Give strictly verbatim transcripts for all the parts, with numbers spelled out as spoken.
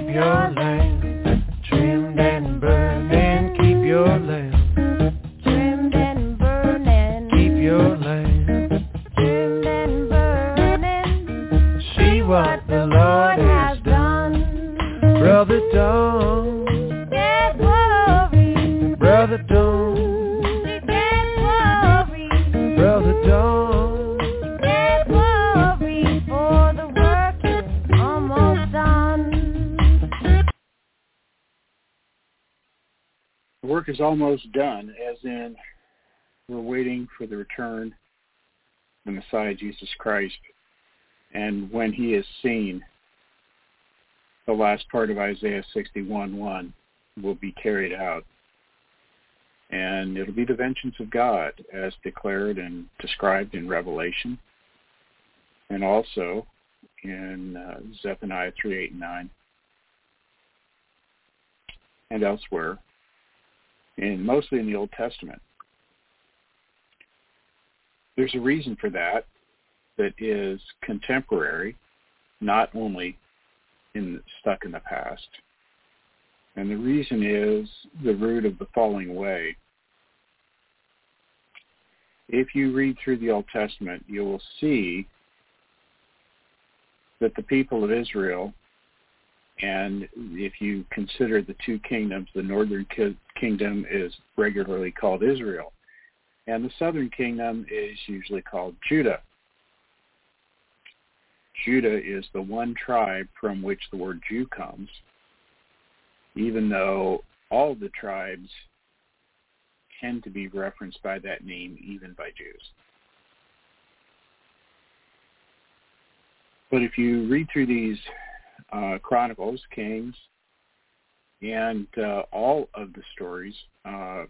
keep your lamp trimmed and burning. Keep your lamp trimmed and burning. Keep your lamp trimmed and burning. See what the Lord has done. Brother, don't Get worried. Brother, don't Get worried. Brother, don't Get worried, for the work is almost done. The work is almost done, as in we're waiting for the return of the Messiah, Jesus Christ. And when he is seen, the last part of Isaiah sixty-one one will be carried out. And it'll be the vengeance of God as declared and described in Revelation, and also in uh, Zephaniah three, eight, and nine, and elsewhere, in mostly in the Old Testament. There's a reason for that that is contemporary, not only in stuck in the past. And the reason is the root of the falling away. If you read through the Old Testament, you will see that the people of Israel, and if you consider the two kingdoms, the northern ki- kingdom is regularly called Israel, and the southern kingdom is usually called Judah. Judah is the one tribe from which the word Jew comes, even though all the tribes tend to be referenced by that name, even by Jews. But if you read through these uh, Chronicles, Kings, and uh, all of the stories uh,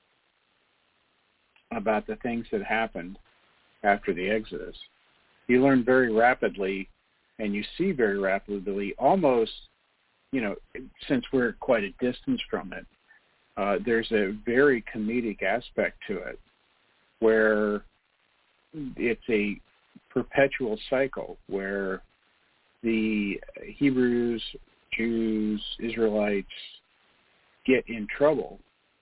about the things that happened after the Exodus, you learn very rapidly, and you see very rapidly, almost, you know, since we're at quite a distance from it, uh, there's a very comedic aspect to it, where it's a perpetual cycle where the Hebrews, Jews, Israelites get in trouble.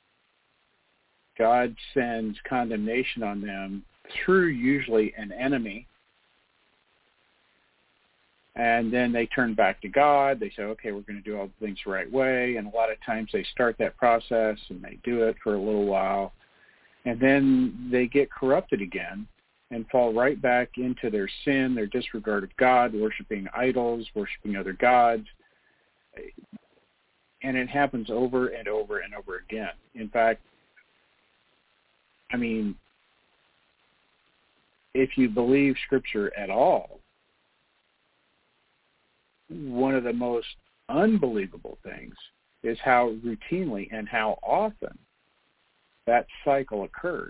God sends condemnation on them through usually an enemy, and then they turn back to God. They say, okay, we're going to do all the things the right way, and a lot of times they start that process, and they do it for a little while, and then they get corrupted again and fall right back into their sin, their disregard of God, worshiping idols, worshiping other gods, and it happens over and over and over again. In fact, I mean, if you believe Scripture at all, one of the most unbelievable things is how routinely and how often that cycle occurs.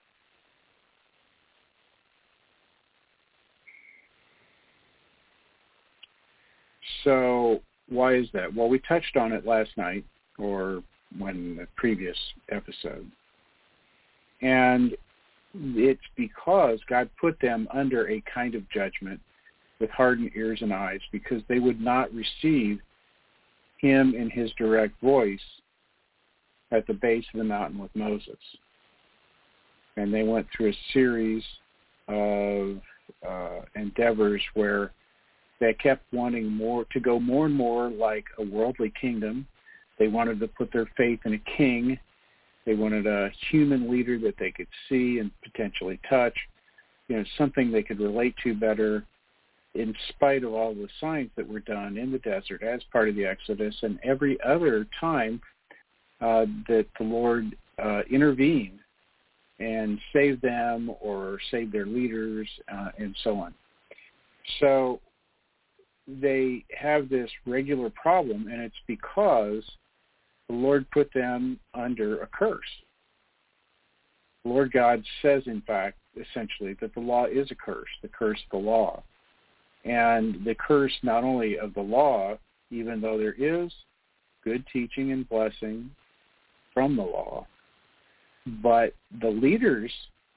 So why is that? Well, we touched on it last night, or when the previous episode. And it's because God put them under a kind of judgment with hardened ears and eyes, because they would not receive him in his direct voice at the base of the mountain with Moses. And they went through a series of uh, endeavors where they kept wanting more, to go more and more like a worldly kingdom. They wanted to put their faith in a king. They wanted a human leader that they could see and potentially touch, you know, something they could relate to better, in spite of all the signs that were done in the desert as part of the Exodus and every other time uh, that the Lord uh, intervened and saved them or saved their leaders uh, and so on. So they have this regular problem, and it's because the Lord put them under a curse. The Lord God says, in fact, essentially, that the law is a curse, the curse of the law. And the curse not only of the law, even though there is good teaching and blessing from the law, but the leaders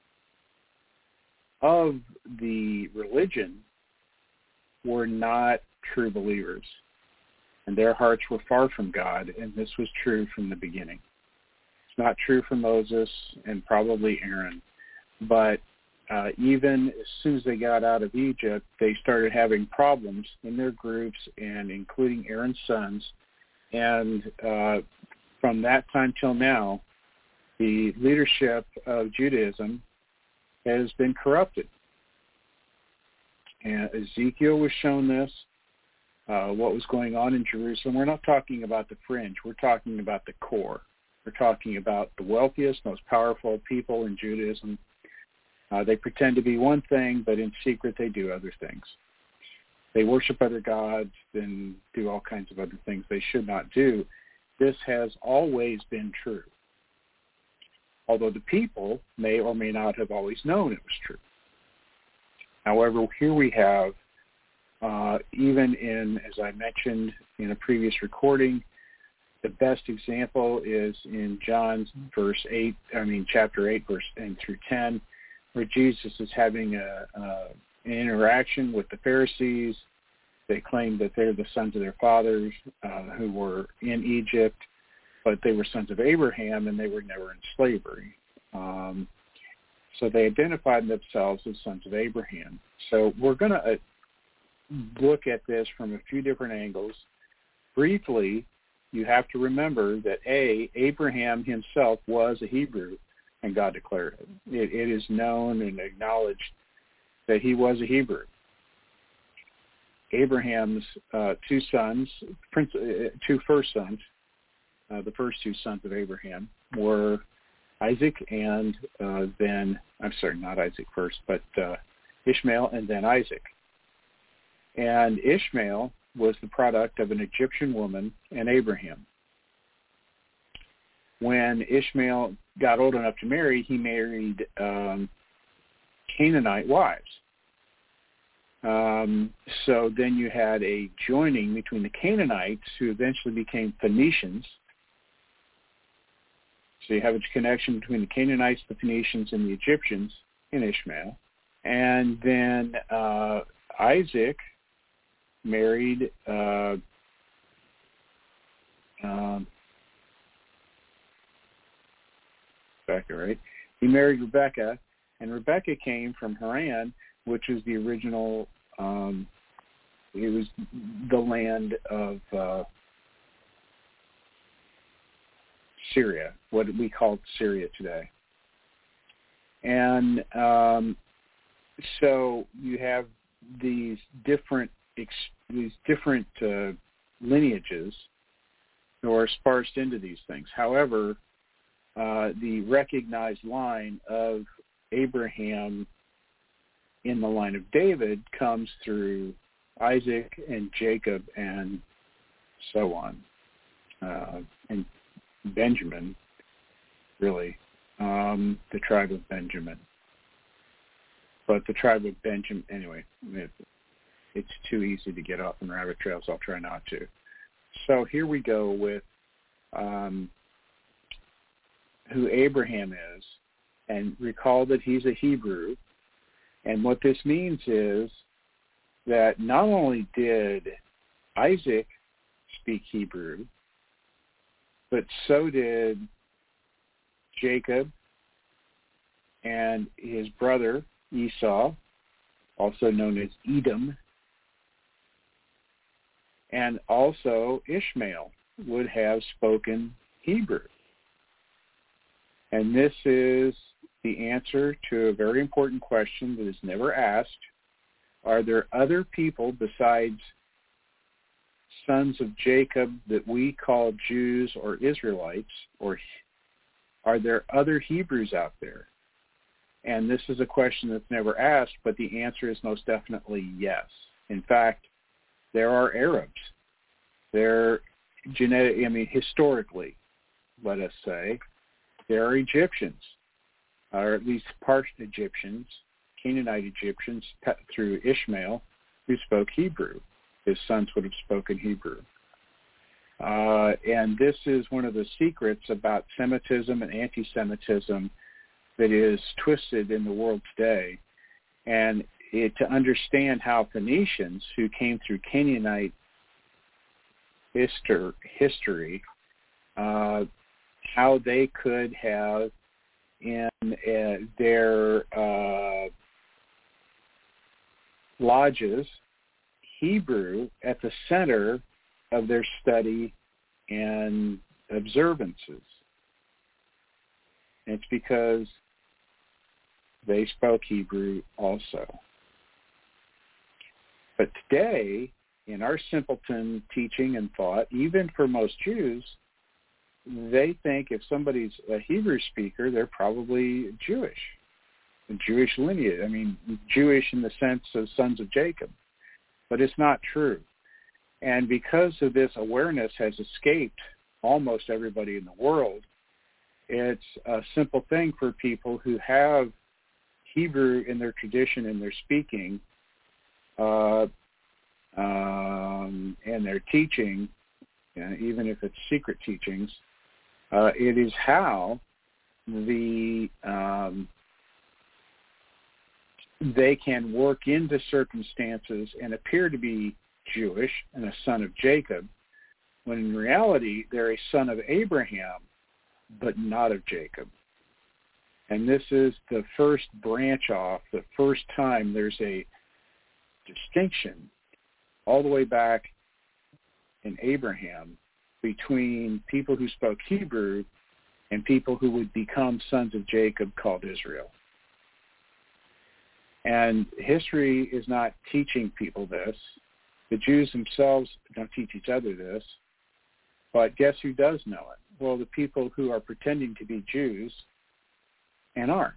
of the religion were not true believers. and their hearts were far from God, and this was true from the beginning. It's not true for Moses and probably Aaron, but uh, even as soon as they got out of Egypt, they started having problems in their groups, and including Aaron's sons. And uh, from that time till now, the leadership of Judaism has been corrupted. And Ezekiel was shown this, uh, what was going on in Jerusalem. We're not talking about the fringe. We're talking about the core. We're talking about the wealthiest, most powerful people in Judaism. Uh, they pretend to be one thing, but in secret they do other things. They worship other gods and do all kinds of other things they should not do. This has always been true, although the people may or may not have always known it was true. However, here we have, uh, even in, as I mentioned in a previous recording, the best example is in John's verse eight, I mean chapter eight, verse eight through ten, where Jesus is having a, a, an interaction with the Pharisees. They claim that they're the sons of their fathers uh, who were in Egypt, but they were sons of Abraham and they were never in slavery. Um, so they identified themselves as sons of Abraham. So we're going to uh, look at this from a few different angles. Briefly, you have to remember that, A, Abraham himself was a Hebrew, and God declared it. It, it is known and acknowledged that he was a Hebrew. Abraham's uh, two sons, prince, uh, two first sons, uh, the first two sons of Abraham were Isaac and uh, then, I'm sorry, not Isaac first, but uh, Ishmael and then Isaac. And Ishmael was the product of an Egyptian woman and Abraham. When Ishmael got old enough to marry, he married um, Canaanite wives. Um, so then you had a joining between the Canaanites, who eventually became Phoenicians. So you have a connection between the Canaanites, the Phoenicians, and the Egyptians in Ishmael. And then uh, Isaac married uh, um, Rebecca, right? He married Rebecca, and Rebecca came from Haran, which is the original, um, it was the land of uh, Syria, what we call Syria today. And um, so you have these different these different uh, lineages who are sparsed into these things. However, uh, the recognized line of Abraham in the line of David comes through Isaac and Jacob and so on, uh, and Benjamin, really, um, the tribe of Benjamin. But the tribe of Benjamin, anyway, it, it's too easy to get off on rabbit trails. I'll try not to. So here we go with um, who Abraham is, and recall that he's a Hebrew. And what this means is that not only did Isaac speak Hebrew, but so did Jacob and his brother Esau, also known as Edom, and also Ishmael would have spoken Hebrew. And this is the answer to a very important question that is never asked. Are there other people besides sons of Jacob that we call Jews or Israelites, or are there other Hebrews out there? And this is a question that's never asked, but the answer is most definitely yes. In fact, there are Arabs. They're genetic, I mean, historically, let us say, there are Egyptians, or at least part Egyptians, Canaanite Egyptians through Ishmael, who spoke Hebrew. His sons would have spoken Hebrew. Uh, and this is one of the secrets about Semitism and anti-Semitism that is twisted in the world today. And it, to understand how Phoenicians, who came through Canaanite history, history uh, how they could have in uh, their uh, lodges Hebrew at the center of their study and observances. It's because they spoke Hebrew also. But today, in our simpleton teaching and thought, even for most Jews, they think if somebody's a Hebrew speaker, they're probably Jewish, a Jewish lineage. I mean, Jewish in the sense of sons of Jacob. But it's not true. And because of this awareness has escaped almost everybody in the world, it's a simple thing for people who have Hebrew in their tradition and their speaking uh, um, and their teaching, you know, even if it's secret teachings. Uh, it is how the um, they can work into circumstances and appear to be Jewish and a son of Jacob, when in reality they're a son of Abraham, but not of Jacob. And this is the first branch off, the first time there's a distinction all the way back in Abraham between people who spoke Hebrew and people who would become sons of Jacob called Israel. And history is not teaching people this. The Jews themselves don't teach each other this. But guess who does know it? Well, the people who are pretending to be Jews and aren't.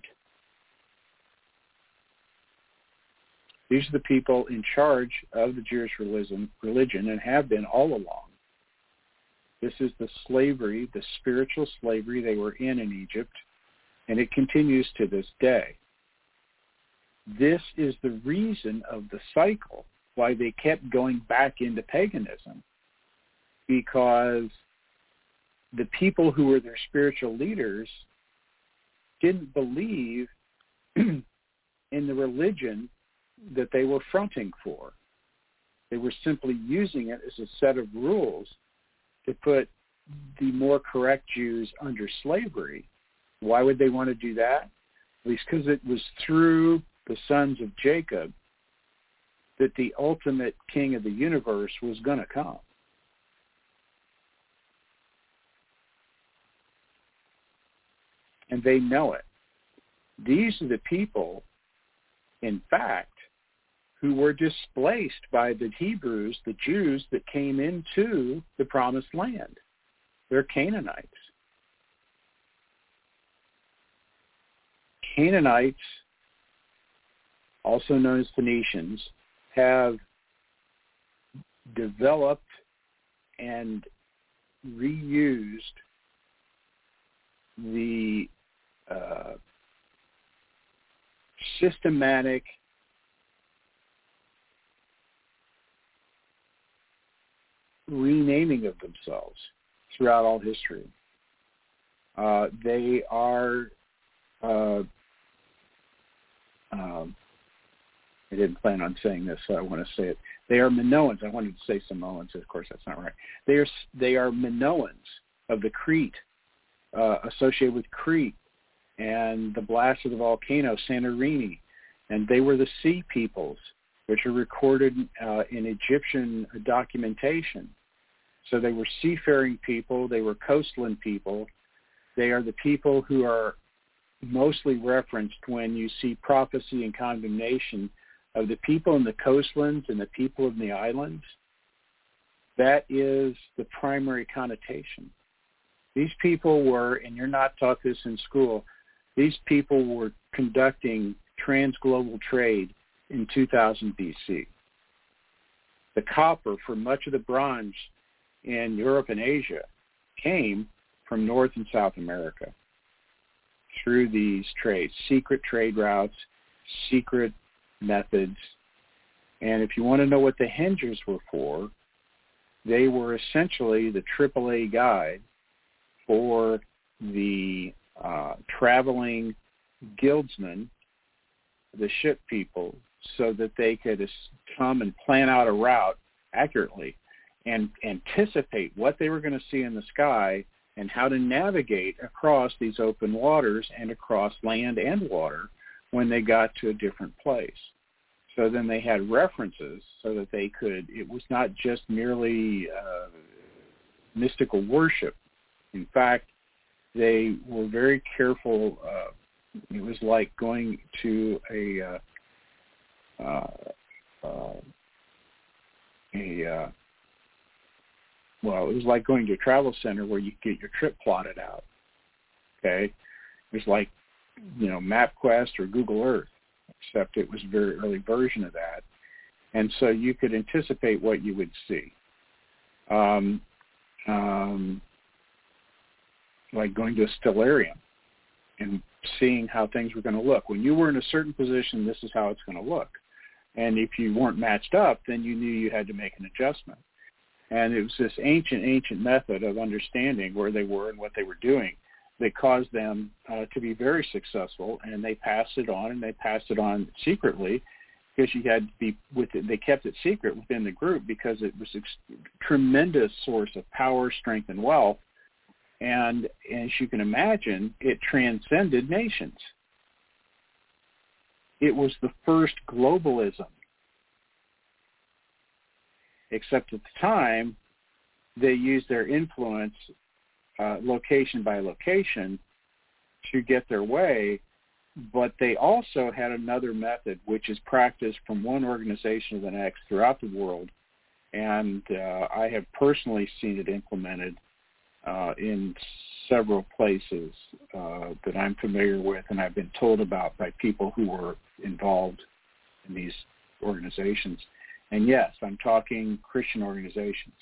These are the people in charge of the Jewish religion, religion and have been all along. This is the slavery, the spiritual slavery they were in in Egypt, and it continues to this day. This is the reason of the cycle, why they kept going back into paganism, because the people who were their spiritual leaders didn't believe in the religion that they were fronting for. They were simply using it as a set of rules to put the more correct Jews under slavery. Why would they want to do that? At least because it was through the sons of Jacob that the ultimate king of the universe was going to come. And they know it. These are the people, in fact, who were displaced by the Hebrews, the Jews that came into the promised land. They're Canaanites. Canaanites, also known as Phoenicians, have developed and reused the uh, systematic renaming of themselves throughout all history. Uh, they are, uh, um, I didn't plan on saying this, so I want to say it. They are Minoans. I wanted to say Samoans. Of course, that's not right. They are they are Minoans of the Crete, uh, associated with Crete and the blast of the volcano, Santorini. And they were the sea peoples, which are recorded uh, in Egyptian documentation. So they were seafaring people. They were coastland people. They are the people who are mostly referenced when you see prophecy and condemnation of the people in the coastlands and the people in the islands. That is the primary connotation. These people were, and you're not taught this in school, these people were conducting trans-global trade in two thousand B C. The copper for much of the bronze in Europe and Asia came from North and South America through these trades, secret trade routes, secret methods. And if you want to know what the hingers were for, they were essentially the triple A guide for the uh, traveling guildsmen, the ship people, so that they could come and plan out a route accurately. and anticipate what they were going to see in the sky and how to navigate across these open waters and across land and water when they got to a different place. So then they had references so that they could, it was not just merely uh, mystical worship. In fact, they were very careful. Uh, it was like going to a, uh, uh, uh, a uh, well, it was like going to a travel center where you get your trip plotted out. Okay? It was like, you know, MapQuest or Google Earth, except it was a very early version of that. And so you could anticipate what you would see. Um, um, like going to a stellarium and seeing how things were going to look. When you were in a certain position, this is how it's going to look. And if you weren't matched up, then you knew you had to make an adjustment. And it was this ancient, ancient method of understanding where they were and what they were doing that caused them uh, to be very successful, and they passed it on, and they passed it on secretly because you had to be with it. They kept it secret within the group because it was a ex- tremendous source of power, strength, and wealth. And as you can imagine, it transcended nations. It was the first globalism. Except at the time, they used their influence uh, location by location to get their way, but they also had another method which is practiced from one organization to the next throughout the world, and uh, I have personally seen it implemented uh, in several places uh, that I'm familiar with and I've been told about by people who were involved in these organizations. And yes, I'm talking Christian organizations.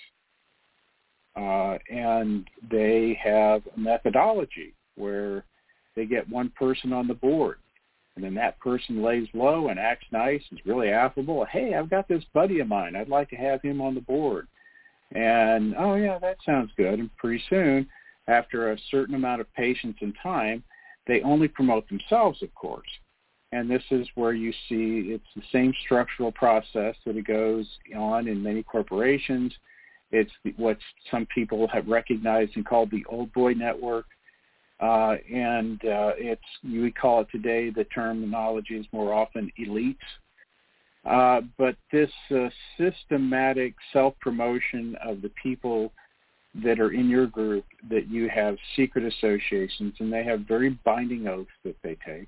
Uh, and they have a methodology where they get one person on the board, and then that person lays low and acts nice and is really affable. Hey, I've got this buddy of mine. I'd like to have him on the board. And, oh, yeah, that sounds good. And pretty soon, after a certain amount of patience and time, they only promote themselves, of course. And this is where you see it's the same structural process that it goes on in many corporations. It's what some people have recognized and called the old boy network. Uh, and uh, it's, you would call it today, the terminology is more often elites. Uh, but this uh, systematic self-promotion of the people that are in your group, that you have secret associations, and they have very binding oaths that they take.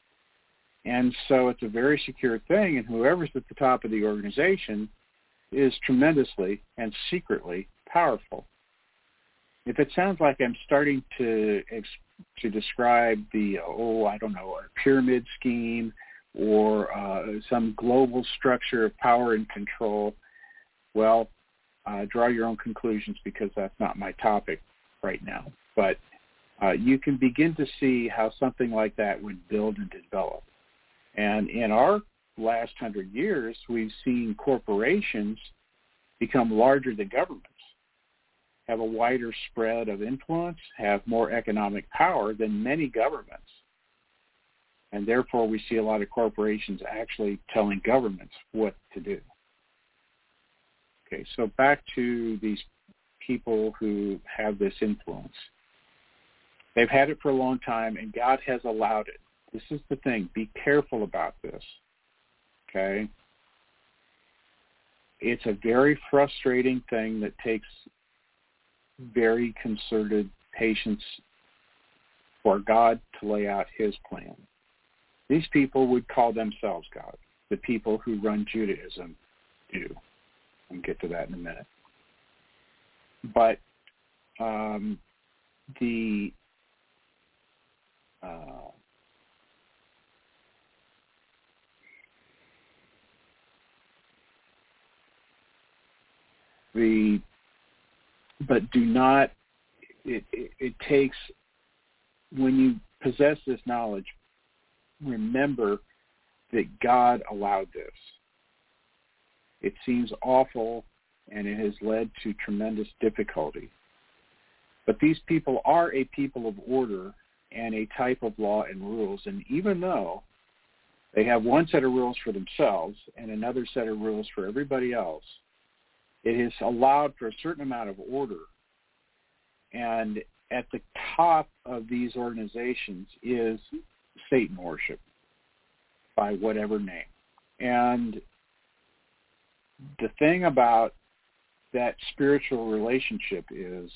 And so it's a very secure thing, and whoever's at the top of the organization is tremendously and secretly powerful. If it sounds like I'm starting to to describe the, oh, I don't know, a pyramid scheme or uh, some global structure of power and control, well, uh, draw your own conclusions because that's not my topic right now. But uh, you can begin to see how something like that would build and develop. And in our last hundred years, we've seen corporations become larger than governments, have a wider spread of influence, have more economic power than many governments. And therefore, we see a lot of corporations actually telling governments what to do. Okay, so back to these people who have this influence. They've had it for a long time, and God has allowed it. This is the thing. Be careful about this, okay? It's a very frustrating thing that takes very concerted patience for God to lay out his plan. These people would call themselves God. The people who run Judaism do. We'll get to that in a minute. But um, the... Uh, The, but do not, it, it, it takes, when you possess this knowledge, remember that God allowed this. It seems awful, and it has led to tremendous difficulty. But these people are a people of order and a type of law and rules, and even though they have one set of rules for themselves and another set of rules for everybody else, it has allowed for a certain amount of order. And at the top of these organizations is Satan worship by whatever name. And the thing about that spiritual relationship is,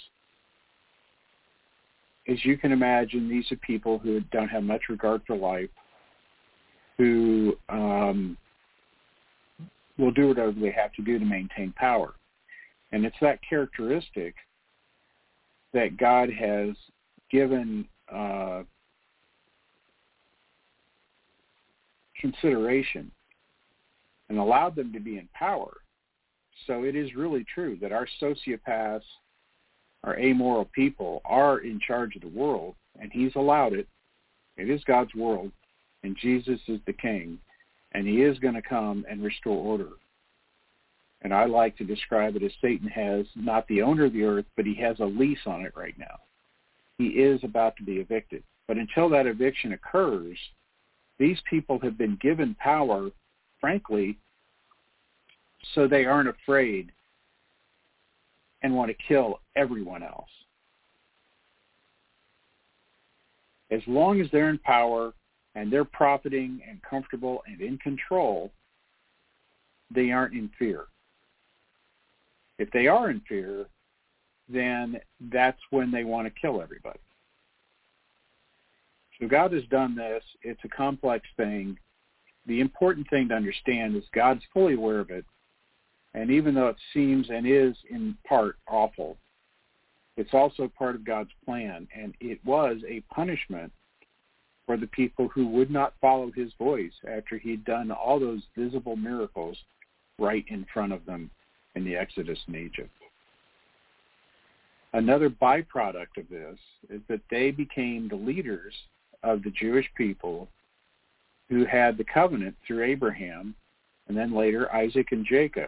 as you can imagine, these are people who don't have much regard for life, who um, will do whatever they have to do to maintain power. And it's that characteristic that God has given uh, consideration and allowed them to be in power. So it is really true that our sociopaths, our amoral people, are in charge of the world, and he's allowed it. It is God's world, and Jesus is the king, and he is going to come and restore order. And I like to describe it as Satan has not the owner of the earth, but he has a lease on it right now. He is about to be evicted. But until that eviction occurs, these people have been given power, frankly, so they aren't afraid and want to kill everyone else. As long as they're in power and they're profiting and comfortable and in control, they aren't in fear. If they are in fear, then that's when they want to kill everybody. So God has done this. It's a complex thing. The important thing to understand is God's fully aware of it. And even though it seems and is in part awful, it's also part of God's plan. And it was a punishment for the people who would not follow his voice after he'd done all those visible miracles right in front of them in the Exodus in Egypt. Another byproduct of this is that they became the leaders of the Jewish people who had the covenant through Abraham and then later Isaac and Jacob,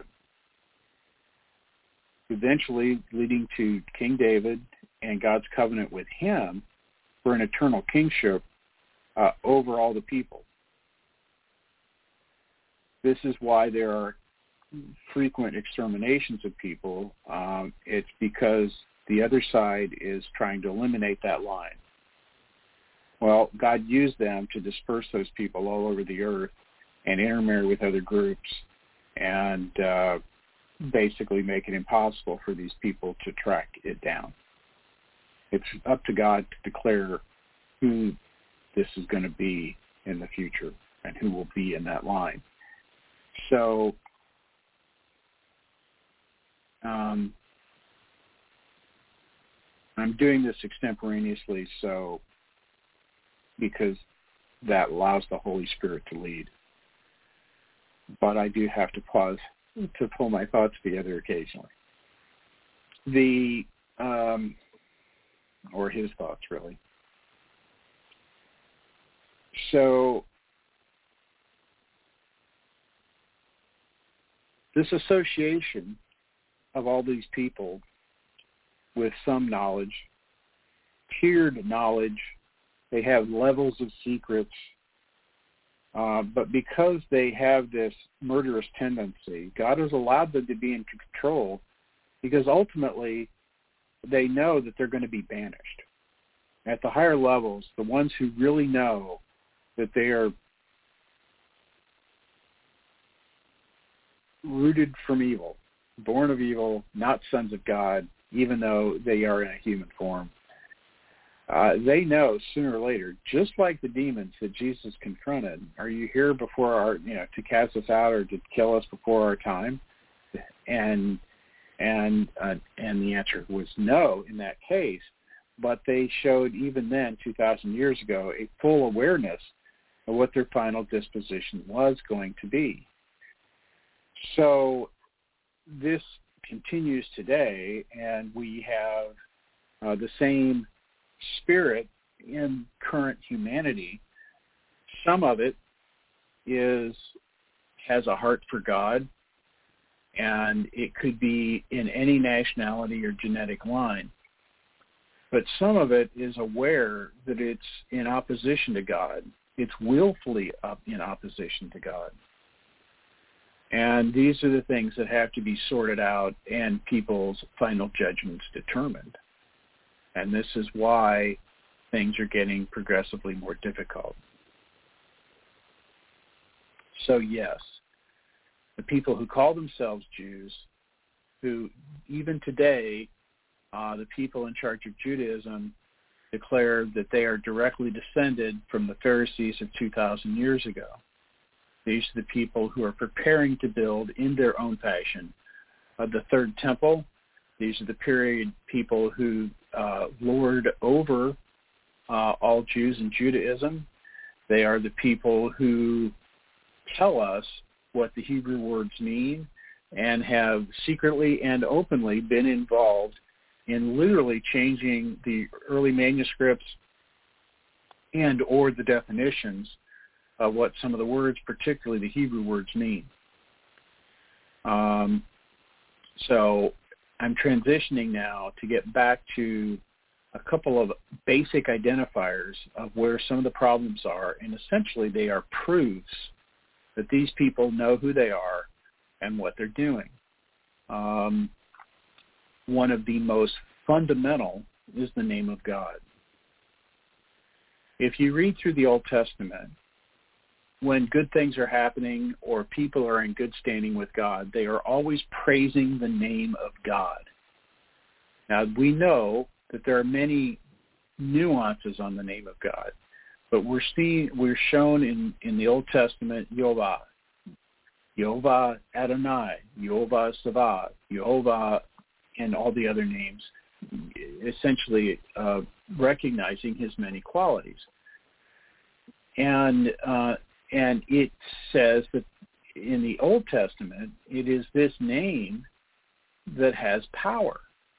eventually leading to King David and God's covenant with him for an eternal kingship uh, over all the people. This is why there are frequent exterminations of people. Um, it's because the other side is trying to eliminate that line. Well, God used them to disperse those people all over the earth and intermarry with other groups and uh, basically make it impossible for these people to track it down. It's up to God to declare who this is going to be in the future and who will be in that line. So um, I'm doing this extemporaneously so because that allows the Holy Spirit to lead. But I do have to pause to pull my thoughts together occasionally. The, um, or his thoughts, really. So this association of all these people with some knowledge, tiered knowledge, they have levels of secrets, uh, but because they have this murderous tendency, God has allowed them to be in control because ultimately they know that they're going to be banished. At the higher levels, the ones who really know that they are rooted from evil, born of evil, not sons of God, even though they are in a human form, uh, they know sooner or later, just like the demons that Jesus confronted, are you here before our, you know, to cast us out or to kill us before our time? And and uh, and the answer was no in that case. But they showed even then, two thousand years ago, a full awareness of what their final disposition was going to be. So this continues today, and we have uh, the same spirit in current humanity. Some of it is has a heart for God, and it could be in any nationality or genetic line. But some of it is aware that it's in opposition to God. It's willfully up in opposition to God. And these are the things that have to be sorted out and people's final judgments determined. And this is why things are getting progressively more difficult. So yes, the people who call themselves Jews, who even today, uh, the people in charge of Judaism declare that they are directly descended from the Pharisees of two thousand years ago. These are the people who are preparing to build in their own fashion uh, the third temple. These are the period people who uh, lord over uh, all Jews in Judaism. They are the people who tell us what the Hebrew words mean and have secretly and openly been involved in literally changing the early manuscripts and or the definitions of what some of the words, particularly the Hebrew words, mean. Um, so I'm transitioning now to get back to a couple of basic identifiers of where some of the problems are, and essentially they are proofs that these people know who they are and what they're doing. Um, one of the most fundamental is the name of God. If you read through the Old Testament, when good things are happening or people are in good standing with God, they are always praising the name of God. Now, we know that there are many nuances on the name of God, but we're seeing, we're shown in, in the Old Testament, Yehovah, Yehovah Adonai, Yehovah Savad, Yehovah, and all the other names, essentially uh, recognizing his many qualities. And uh, and it says that in the Old Testament, it is this name that has power.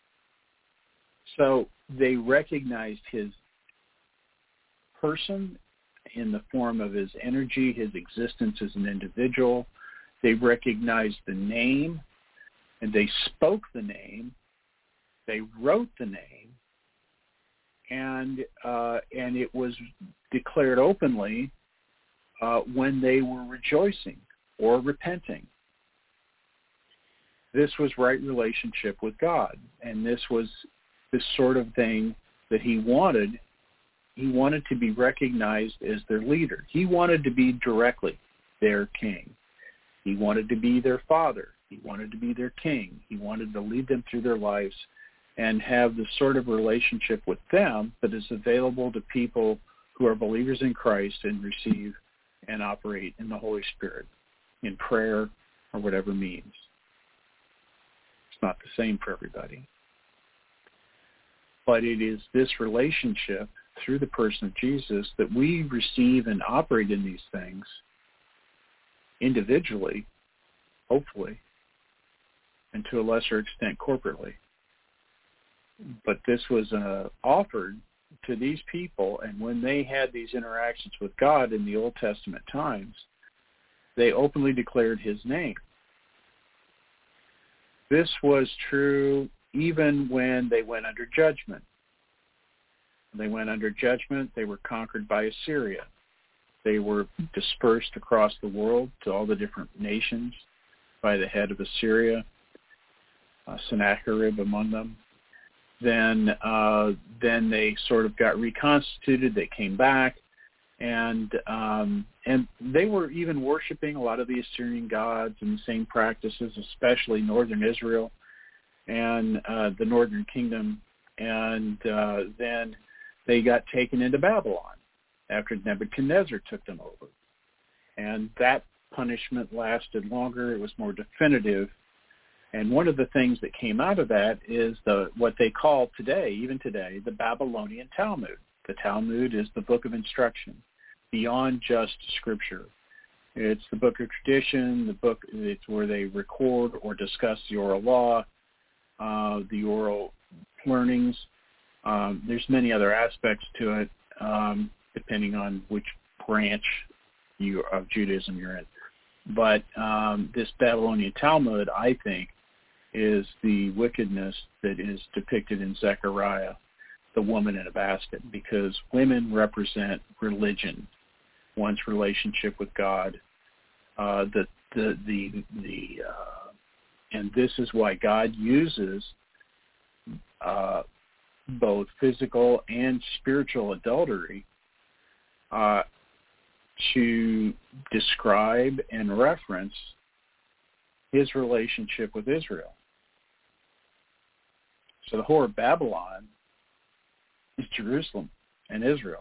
So they recognized his person in the form of his energy, his existence as an individual. They recognized the name, and they spoke the name. They wrote the name, and uh, and it was declared openly uh, when they were rejoicing or repenting. This was right relationship with God, and this was this sort of thing that he wanted. He wanted to be recognized as their leader. He wanted to be directly their king. He wanted to be their father. He wanted to be their king. He wanted to lead them through their lives and have the sort of relationship with them that is available to people who are believers in Christ and receive and operate in the Holy Spirit in prayer or whatever means. It's not the same for everybody. But it is this relationship through the person of Jesus that we receive and operate in these things individually, hopefully, and to a lesser extent corporately. But this was uh, offered to these people, and when they had these interactions with God in the Old Testament times, they openly declared his name. This was true even when they went under judgment. They went under judgment. They were conquered by Assyria. They were dispersed across the world to all the different nations by the head of Assyria, uh, Sennacherib among them. Then, uh, then they sort of got reconstituted. They came back, and um, and they were even worshiping a lot of the Assyrian gods and the same practices, especially northern Israel and uh, the northern kingdom. And uh, then they got taken into Babylon after Nebuchadnezzar took them over. And that punishment lasted longer. It was more definitive. And one of the things that came out of that is the what they call today, even today, the Babylonian Talmud. The Talmud is the book of instruction, beyond just scripture. It's the book of tradition, the book it's where they record or discuss the oral law, uh, the oral learnings. Um, there's many other aspects to it, um, depending on which branch you, of Judaism you're in. But um, this Babylonian Talmud, I think, is the wickedness that is depicted in Zechariah, the woman in a basket, because women represent religion, one's relationship with God, uh, the the the the uh, and this is why God uses uh, both physical and spiritual adultery uh, to describe and reference his relationship with Israel. So the whore of Babylon is Jerusalem and Israel.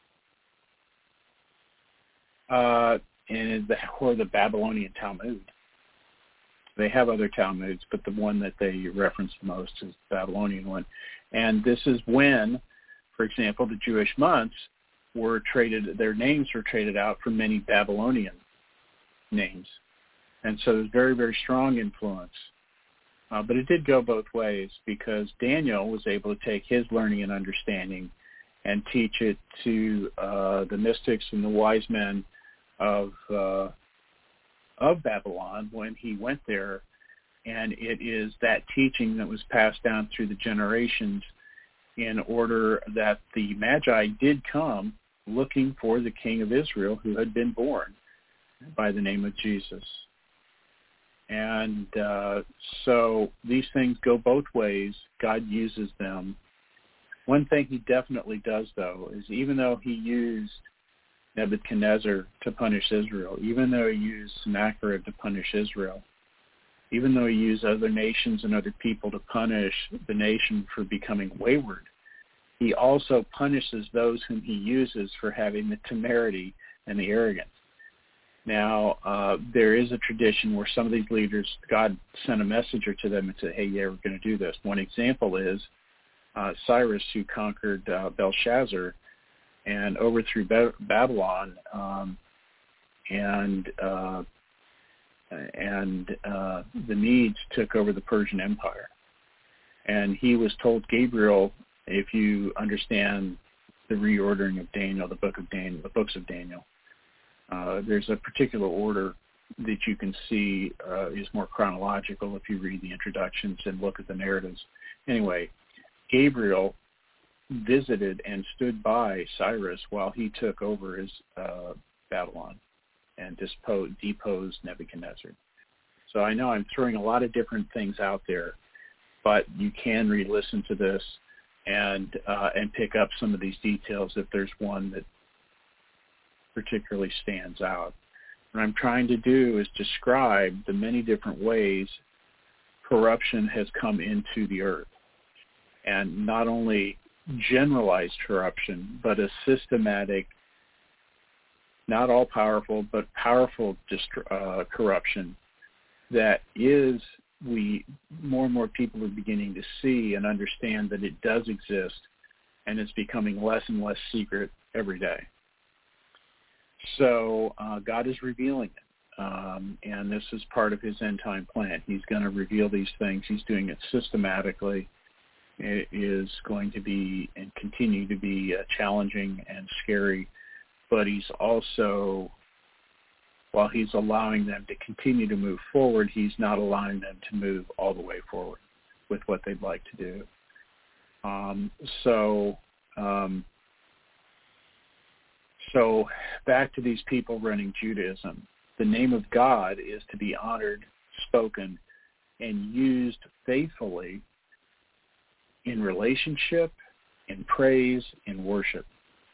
Uh, and the whore of the Babylonian Talmud. They have other Talmuds, but the one that they reference the most is the Babylonian one. And this is when, for example, the Jewish months were traded, their names were traded out for many Babylonian names. And so there's very, very strong influence. Uh, but it did go both ways, because Daniel was able to take his learning and understanding and teach it to uh, the mystics and the wise men of uh, of Babylon when he went there. And it is that teaching that was passed down through the generations in order that the Magi did come looking for the King of Israel who had been born by the name of Jesus. And uh, so these things go both ways. God uses them. One thing he definitely does, though, is even though he used Nebuchadnezzar to punish Israel, even though he used Sennacherib to punish Israel, even though he used other nations and other people to punish the nation for becoming wayward, he also punishes those whom he uses for having the temerity and the arrogance. Now, uh, there is a tradition where some of these leaders, God sent a messenger to them and said, hey, yeah, we're going to do this. One example is uh, Cyrus, who conquered uh, Belshazzar and overthrew Ba- Babylon, um, and uh, and uh, the Medes took over the Persian Empire. And he was told, Gabriel, if you understand the reordering of Daniel, the book of Daniel, the books of Daniel, Uh, there's a particular order that you can see uh, is more chronological if you read the introductions and look at the narratives. Anyway, Gabriel visited and stood by Cyrus while he took over his uh, Babylon and dispo- deposed Nebuchadnezzar. So I know I'm throwing a lot of different things out there, but you can re-listen to this and uh, and pick up some of these details if there's one that particularly stands out. What I'm trying to do is describe the many different ways corruption has come into the earth, and not only generalized corruption, but a systematic, not all powerful, but powerful dist- uh, corruption that is, we more and more people are beginning to see and understand that it does exist, and it's becoming less and less secret every day. So uh, God is revealing it, um, and this is part of his end-time plan. He's going to reveal these things. He's doing it systematically. It is going to be and continue to be uh, challenging and scary, but he's also, while he's allowing them to continue to move forward, he's not allowing them to move all the way forward with what they'd like to do. Um, so... Um, So back to these people running Judaism. The name of God is to be honored, spoken, and used faithfully in relationship, in praise, in worship.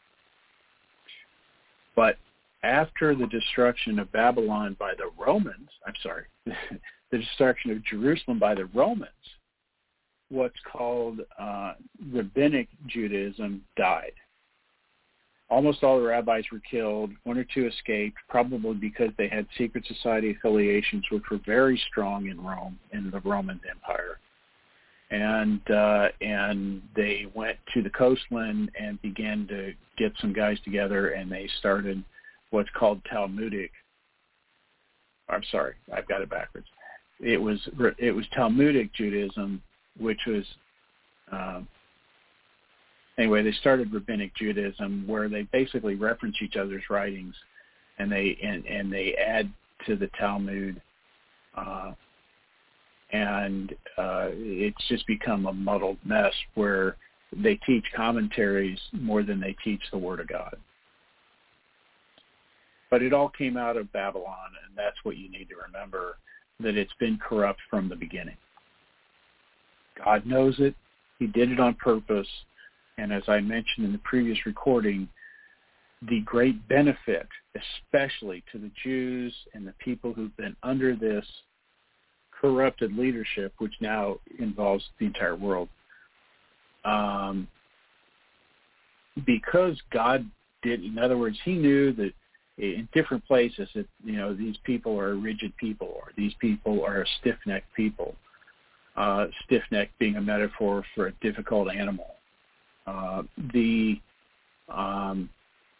But after the destruction of Babylon by the Romans, I'm sorry, the destruction of Jerusalem by the Romans, what's called uh, rabbinic Judaism died. Almost all the rabbis were killed. One or two escaped, probably because they had secret society affiliations, which were very strong in Rome, in the Roman Empire. And uh, and they went to the coastland and began to get some guys together, and they started what's called Talmudic. I'm sorry, I've got it backwards. It was it was Talmudic Judaism, which was. Uh, Anyway, they started Rabbinic Judaism, where they basically reference each other's writings, and they and, and they add to the Talmud, uh, and uh, it's just become a muddled mess where they teach commentaries more than they teach the Word of God. But it all came out of Babylon, and that's what you need to remember, that it's been corrupt from the beginning. God knows it. He did it on purpose. And as I mentioned in the previous recording, the great benefit, especially to the Jews and the people who've been under this corrupted leadership, which now involves the entire world, um, because God did, in other words, he knew that in different places that, you know, these people are a rigid people, or these people are a stiff-necked people, uh, stiff-necked being a metaphor for a difficult animal. Uh, the um,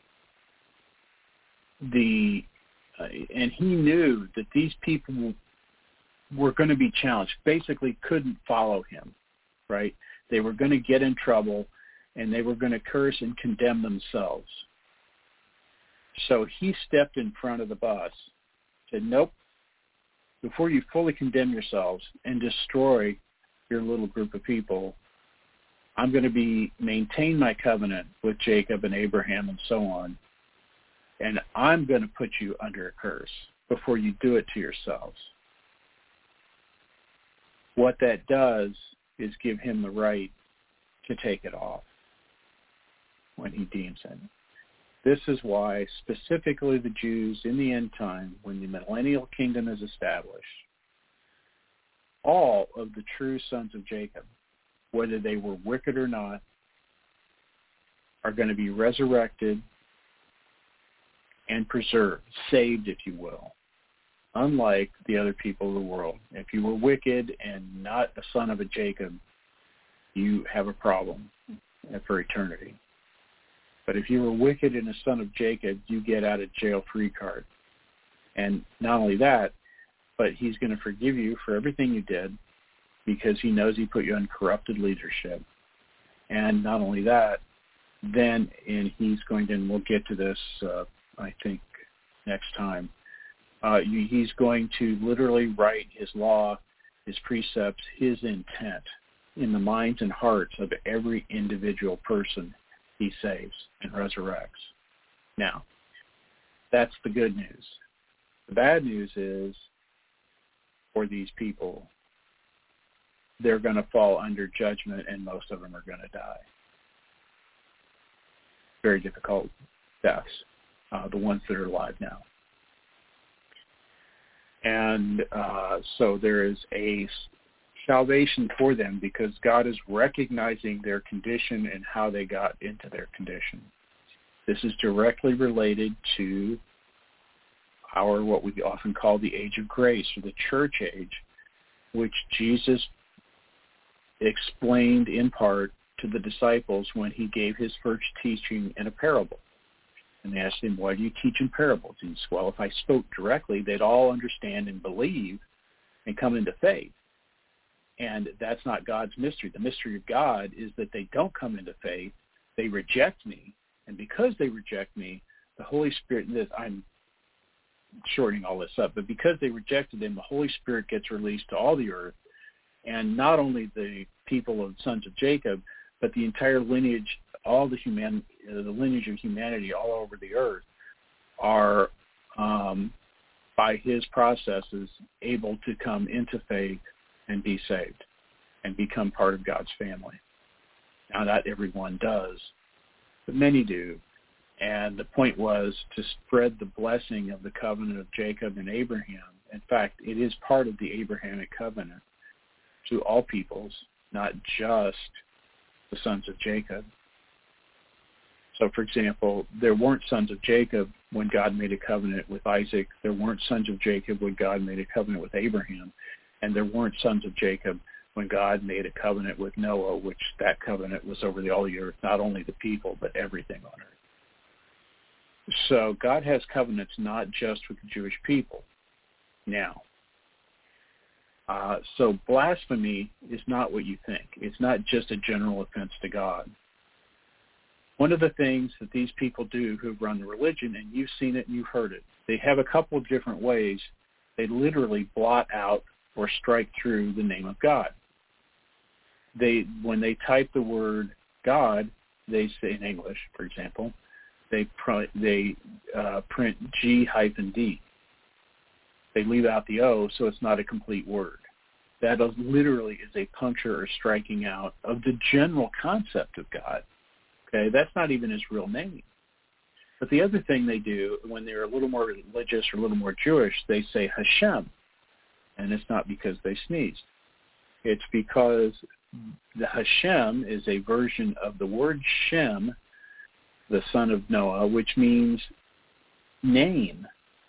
the uh, and he knew that these people were going to be challenged, basically couldn't follow him, right? They were going to get in trouble, and they were going to curse and condemn themselves. So he stepped in front of the bus, said, nope, before you fully condemn yourselves and destroy your little group of people, I'm going to be maintain my covenant with Jacob and Abraham and so on, and I'm going to put you under a curse before you do it to yourselves. What that does is give him the right to take it off when he deems it. This is why specifically the Jews in the end time, when the millennial kingdom is established, all of the true sons of Jacob, whether they were wicked or not, are going to be resurrected and preserved, saved, if you will, unlike the other people of the world. If you were wicked and not a son of a Jacob, you have a problem for eternity. But if you were wicked and a son of Jacob, you get out of jail free card. And not only that, but he's going to forgive you for everything you did because he knows he put you in corrupted leadership. And not only that, then, and he's going to, and we'll get to this, uh, I think, next time, uh, he's going to literally write his law, his precepts, his intent in the minds and hearts of every individual person he saves and resurrects. Now, that's the good news. The bad news is, for these people, they're going to fall under judgment, and most of them are going to die. Very difficult deaths, uh, the ones that are alive now. And uh, so there is a salvation for them because God is recognizing their condition and how they got into their condition. This is directly related to our, what we often call the age of grace, or the church age, which Jesus explained in part to the disciples when he gave his first teaching in a parable. And they asked him, why do you teach in parables? And he said, well, if I spoke directly, they'd all understand and believe and come into faith. And that's not God's mystery. The mystery of God is that they don't come into faith. They reject me. And because they reject me, the Holy Spirit, I'm shortening all this up, but because they rejected him, the Holy Spirit gets released to all the earth. And not only the people of sons of Jacob, but the entire lineage, all the human, uh, the lineage of humanity all over the earth are, um, by his processes, able to come into faith and be saved and become part of God's family. Now, not everyone does, but many do. And the point was to spread the blessing of the covenant of Jacob and Abraham. In fact, it is part of the Abrahamic covenant to all peoples, not just the sons of Jacob. So, for example, there weren't sons of Jacob when God made a covenant with Isaac. There weren't sons of Jacob when God made a covenant with Abraham. And there weren't sons of Jacob when God made a covenant with Noah, which that covenant was over the all the earth, not only the people, but everything on earth. So God has covenants not just with the Jewish people. Now, uh, so blasphemy is not what you think. It's not just a general offense to God. One of the things that these people do who run the religion, and you've seen it and you've heard it, they have a couple of different ways. They literally blot out or strike through the name of God. They, when they type the word God, they say in English, for example, they pr- they uh, print G hyphen D. They leave out the O, so it's not a complete word. That is, literally is a puncture or striking out of the general concept of God. Okay, that's not even his real name. But the other thing they do when they're a little more religious or a little more Jewish, they say Hashem, and it's not because they sneezed. It's because the Hashem is a version of the word Shem, the son of Noah, which means name.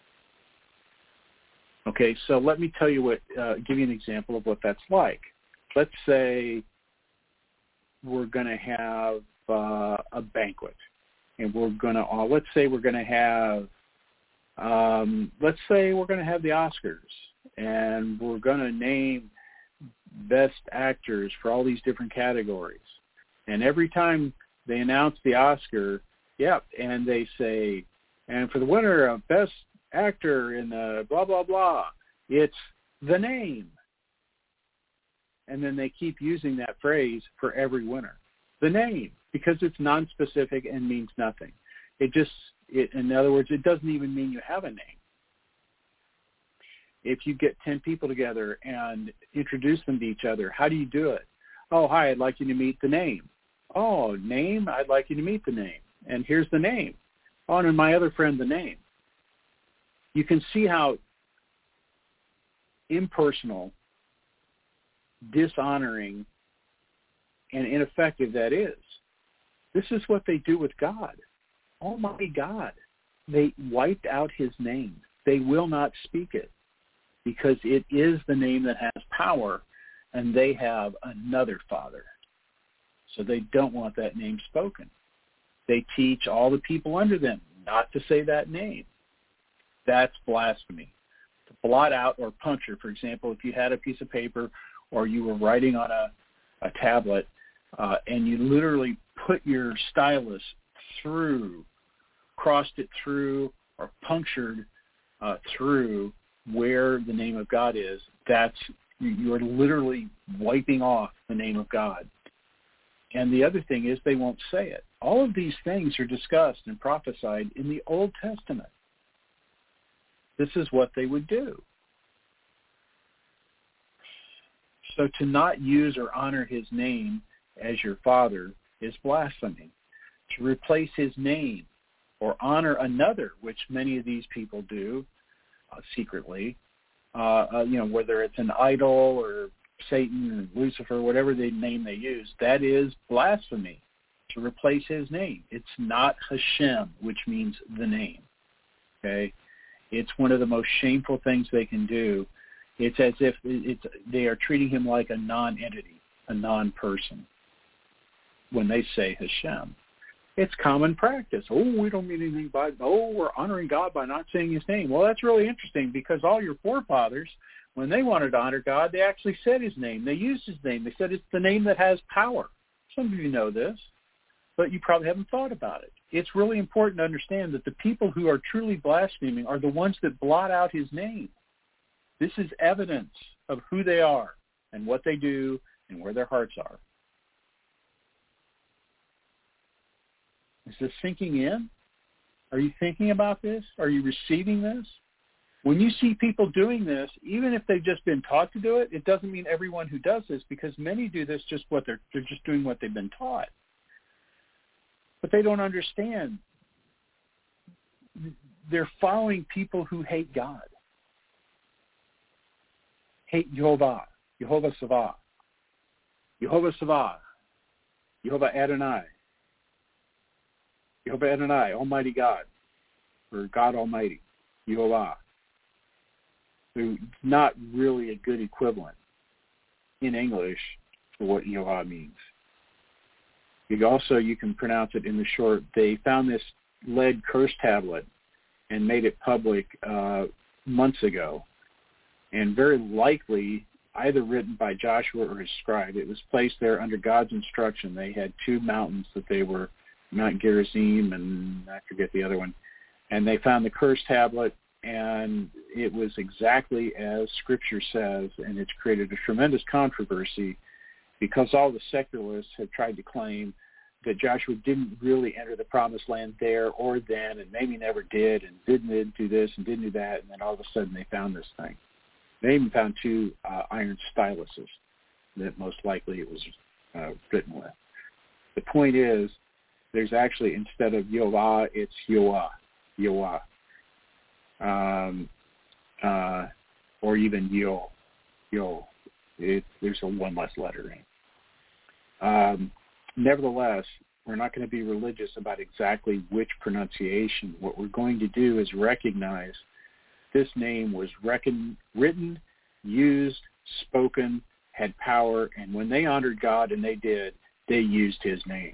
Okay, so let me tell you what, uh, give you an example of what that's like. Let's say we're going to have uh, a banquet, and we're going to, uh, let's say we're going to have, um, let's say we're going to have the Oscars, and we're going to name best actors for all these different categories. And every time they announce the Oscar, yep, and they say, and for the winner of best actor in the blah, blah, blah, it's the name. And then they keep using that phrase for every winner. The name, because it's nonspecific and means nothing. It just, it, in other words, it doesn't even mean you have a name. If you get ten people together and introduce them to each other, how do you do it? Oh, hi, I'd like you to meet the name. Oh, name, I'd like you to meet the name. And here's the name. Oh, and my other friend, the name. You can see how impersonal, dishonoring, and ineffective that is. This is what they do with God. Almighty God. They wiped out his name. They will not speak it because it is the name that has power, and they have another father. So they don't want that name spoken. They teach all the people under them not to say that name. That's blasphemy. To blot out or puncture, for example, if you had a piece of paper or you were writing on a, a tablet uh, and you literally put your stylus through, crossed it through, or punctured uh, through where the name of God is, that's, you're literally wiping off the name of God. And the other thing is they won't say it. All of these things are discussed and prophesied in the Old Testament. This is what they would do. So to not use or honor his name as your father is blasphemy. To replace his name or honor another, which many of these people do uh, secretly, uh, uh, you know, whether it's an idol or Satan or Lucifer, whatever the name they use, that is blasphemy. To replace his name. It's not Hashem, which means the name. Okay? It's one of the most shameful things they can do. It's as if it's, they are treating him like a non-entity, a non-person, when they say Hashem. It's common practice. Oh, we don't mean anything by, oh, we're honoring God by not saying his name. Well, that's really interesting because all your forefathers, when they wanted to honor God, they actually said his name. They used his name. They said it's the name that has power. Some of you know this, but you probably haven't thought about it. It's really important to understand that the people who are truly blaspheming are the ones that blot out his name. This is evidence of who they are and what they do and where their hearts are. Is this sinking in? Are you thinking about this? Are you receiving this? When you see people doing this, even if they've just been taught to do it, it doesn't mean everyone who does this, because many do this just what they're they're just doing what they've been taught. But they don't understand. They're following people who hate God. Hate Jehovah, Jehovah Savah, Jehovah Savah, Jehovah Adonai, Jehovah Adonai, Almighty God, or God Almighty, Jehovah. So not really a good equivalent in English for what Jehovah means. You also, you can pronounce it in the short. They found this lead curse tablet and made it public uh, months ago, and very likely either written by Joshua or his scribe. It was placed there under God's instruction. They had two mountains that they were, Mount Gerizim and I forget the other one, and they found the curse tablet, and it was exactly as Scripture says, and it's created a tremendous controversy because all the secularists have tried to claim that Joshua didn't really enter the promised land there or then, and maybe never did, and didn't do this and didn't do that, and then all of a sudden they found this thing. They even found two uh, iron styluses that most likely it was uh, written with. The point is, there's actually, instead of Yoah, it's Yoah, Yoah, um, uh, or even Yo, Yo. It, there's a one less letter in. Um, nevertheless, we're not going to be religious about exactly which pronunciation. What we're going to do is recognize this name was reckon, written, used, spoken, had power, and when they honored God, and they did, they used his name.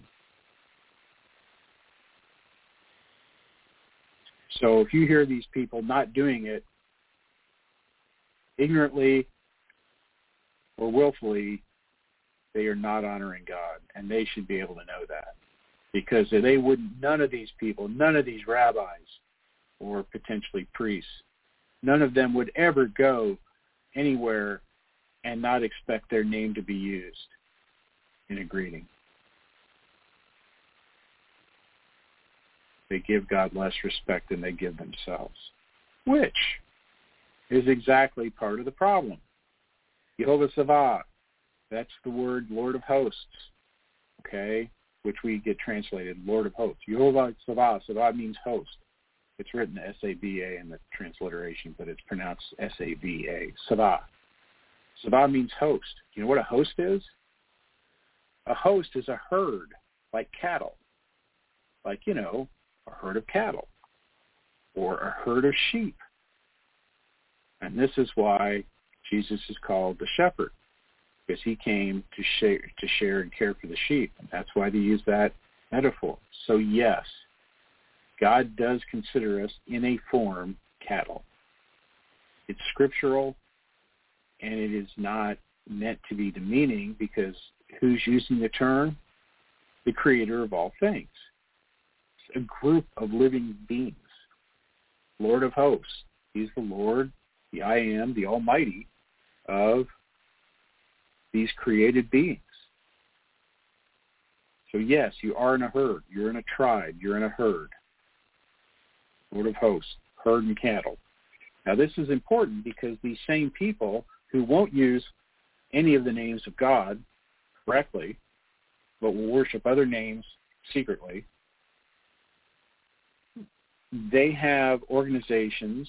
So if you hear these people not doing it ignorantly or willfully, they are not honoring God, and they should be able to know that, because they wouldn't. None of these people, none of these rabbis or potentially priests, none of them would ever go anywhere and not expect their name to be used in a greeting. They give God less respect than they give themselves, which is exactly part of the problem. Yehovah Sabaoth, that's the word Lord of Hosts, okay, which we get translated Lord of Hosts. Yehovah Sabaoth, Sabaoth means host. It's written S A B A in the transliteration, but it's pronounced S A B A, Sabaoth. Sabaoth means host. You know what a host is? A host is a herd, like cattle, like, you know, a herd of cattle or a herd of sheep. And this is why Jesus is called the shepherd, because he came to share, to share and care for the sheep. And that's why they use that metaphor. So yes, God does consider us in a form cattle. It's scriptural, and it is not meant to be demeaning, because who's using the term? The creator of all things. It's a group of living beings. Lord of hosts. He's the Lord, the I am, the Almighty of these created beings. So yes, you are in a herd. You're in a tribe. You're in a herd. Lord of hosts, herd and cattle. Now this is important, because these same people who won't use any of the names of God correctly, but will worship other names secretly, they have organizations,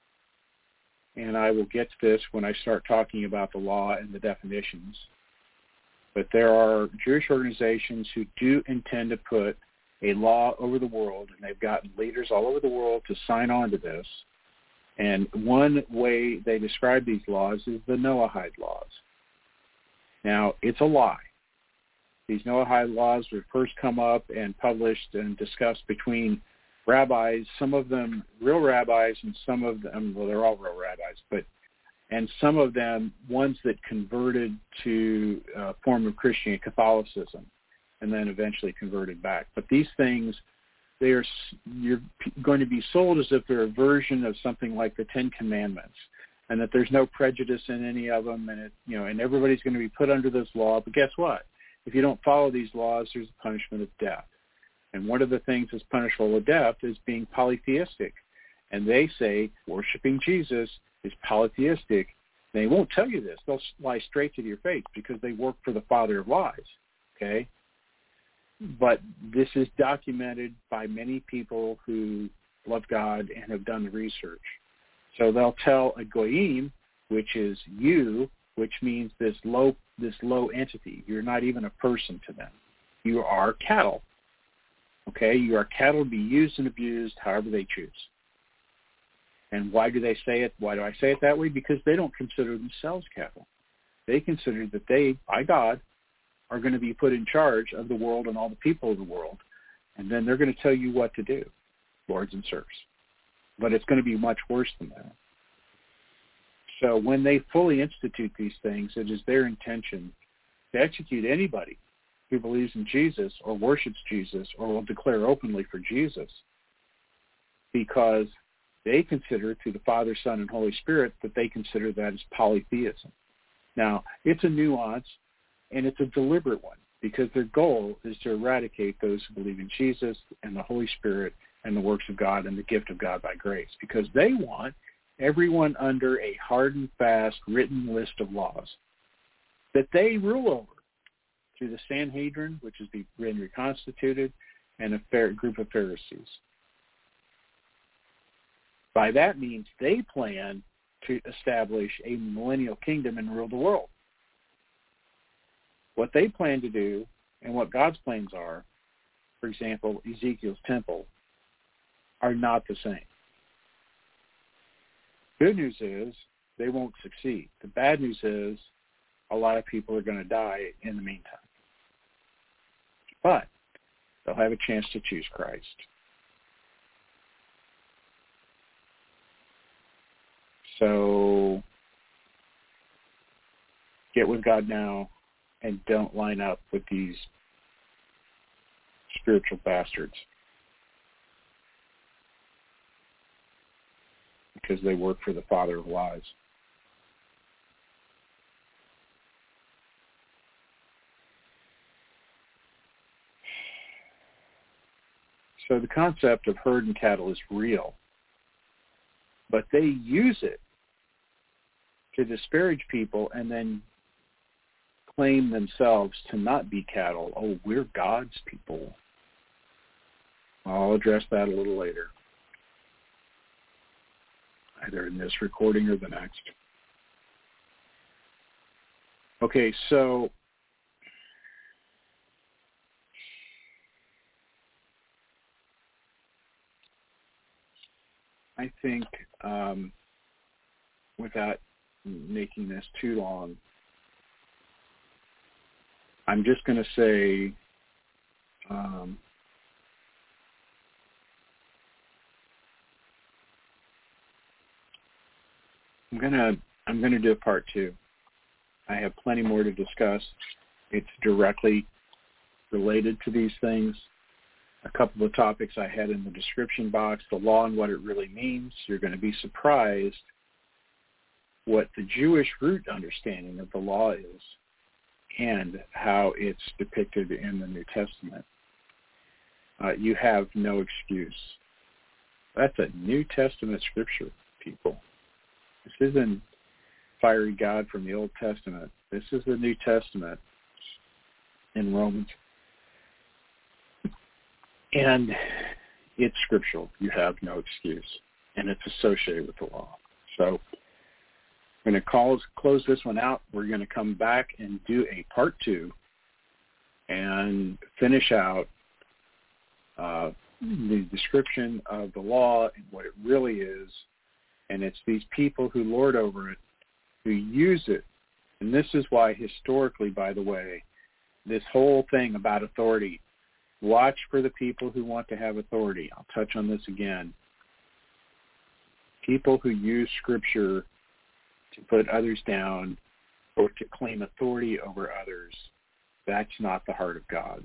and I will get to this when I start talking about the law and the definitions, but there are Jewish organizations who do intend to put a law over the world, and they've gotten leaders all over the world to sign on to this. And one way they describe these laws is the Noahide laws. Now, it's a lie. These Noahide laws were first come up and published and discussed between rabbis, some of them real rabbis, and some of them, well, they're all real rabbis, but and some of them ones that converted to a form of Christianity, Catholicism, and then eventually converted back. But these things, they are you're going to be sold as if they're a version of something like the Ten Commandments, and that there's no prejudice in any of them, and it, you know, and everybody's going to be put under this law. But guess what? If you don't follow these laws, there's a punishment of death. And one of the things that's punishable with death is being polytheistic. And they say worshiping Jesus is polytheistic. They won't tell you this. They'll lie straight to your face, because they work for the father of lies, okay? But this is documented by many people who love God and have done the research. So they'll tell a goyim, which is you, which means this low this low entity. You're not even a person to them. You are cattle. Okay? You are cattle to be used and abused however they choose. And why do they say it? Why do I say it that way? Because they don't consider themselves cattle. They consider that they, by God, are going to be put in charge of the world and all the people of the world. And then they're going to tell you what to do, lords and serfs. But it's going to be much worse than that. So when they fully institute these things, it is their intention to execute anybody who believes in Jesus or worships Jesus or will declare openly for Jesus, because they consider through the Father, Son, and Holy Spirit that they consider that as polytheism. Now, it's a nuance, and it's a deliberate one. because their goal is to eradicate those who believe in Jesus and the Holy Spirit and the works of God and the gift of God by grace, because they want everyone under a hard and fast written list of laws that they rule over through the Sanhedrin, which has been reconstituted, and a fair group of Pharisees. By that means, they plan to establish a millennial kingdom and rule the world. What they plan to do and what God's plans are, for example, Ezekiel's temple, are not the same. Good news is they won't succeed. The bad news is a lot of people are going to die in the meantime. But they'll have a chance to choose Christ. So get with God now and don't line up with these spiritual bastards, because they work for the father of lies. So the concept of herd and cattle is real, but they use it to disparage people and then claim themselves to not be cattle. Oh, we're God's people. I'll address that a little later, either in this recording or the next. Okay, so I think um, without making this too long, I'm just going to say um, I'm going to I'm going to do a part two. I have plenty more to discuss. It's directly related to these things. A couple of topics I had in the description box, the law and what it really means. You're going to be surprised what the Jewish root understanding of the law is and how it's depicted in the New Testament. Uh, you have no excuse. That's a New Testament scripture, people. This isn't fiery God from the Old Testament. This is the New Testament in Romans. And it's scriptural. You have no excuse. And it's associated with the law. So I'm going to close, close this one out. We're going to come back and do a part two and finish out uh, the description of the law and what it really is. And it's these people who lord over it, who use it. And this is why historically, by the way, this whole thing about authority, watch for the people who want to have authority. I'll touch on this again. People who use Scripture to put others down or to claim authority over others, that's not the heart of God.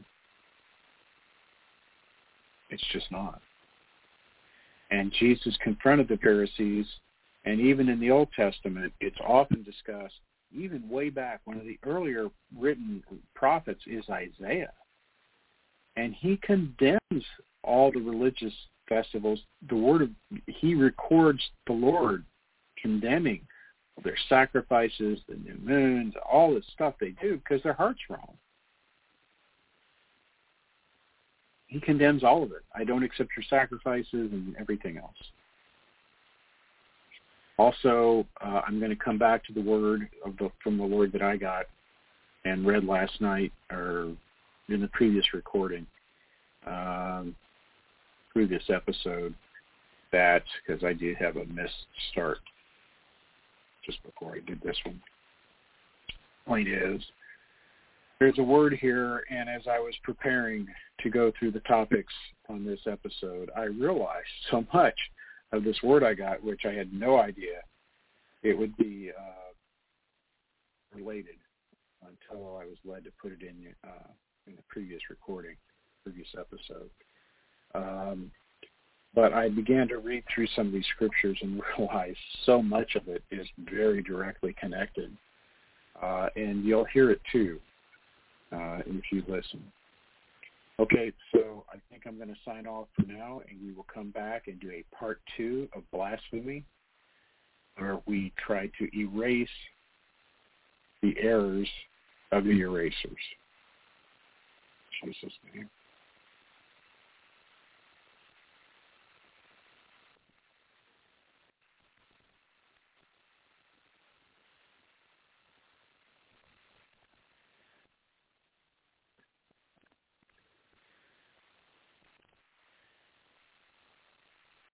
It's just not. And Jesus confronted the Pharisees, and even in the Old Testament, it's often discussed, even way back, one of the earlier written prophets is Isaiah. And he condemns all the religious festivals. The word of, he records the Lord condemning their sacrifices, the new moons, all this stuff they do because their heart's wrong. He condemns all of it. I don't accept your sacrifices and everything else. Also, uh, I'm going to come back to the word of the, from the Lord that I got and read last night, or in the previous recording, um, previous episode, that, because I did have a missed start just before I did this one. Point is, there's a word here, and as I was preparing to go through the topics on this episode, I realized so much of this word I got, which I had no idea it would be uh, related until I was led to put it in uh, in the previous recording, previous episode. Um, but I began to read through some of these scriptures and realized so much of it is very directly connected. Uh, and you'll hear it too uh, if you listen. Okay, so I think I'm going to sign off for now, and we will come back and do a part two of blasphemy, where we try to erase the errors of the erasers. In Jesus' name.